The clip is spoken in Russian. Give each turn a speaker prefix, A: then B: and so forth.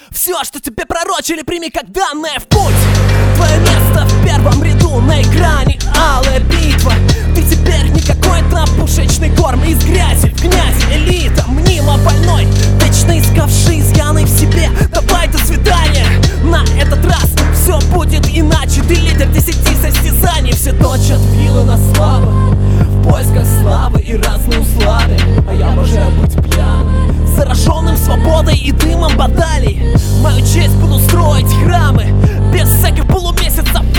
A: Все, что тебе пророчили, прими как данное в путь. Твое место в первом ряду на экране, алая битва. Ты теперь не какой-то пушечный корм из грязи в князи. Элита, мнимо больной, вечно искавший изъяны в себе. Давай, до свидания, на этот раз все будет иначе. Ты лидер 10 состязаний. Все точат вилы на славу в поисках славы и разные услады. А я обожаю быть пьяным, зараженным свободой и дымом баталий. Мою честь буду строить храмы без всяких полумесяцев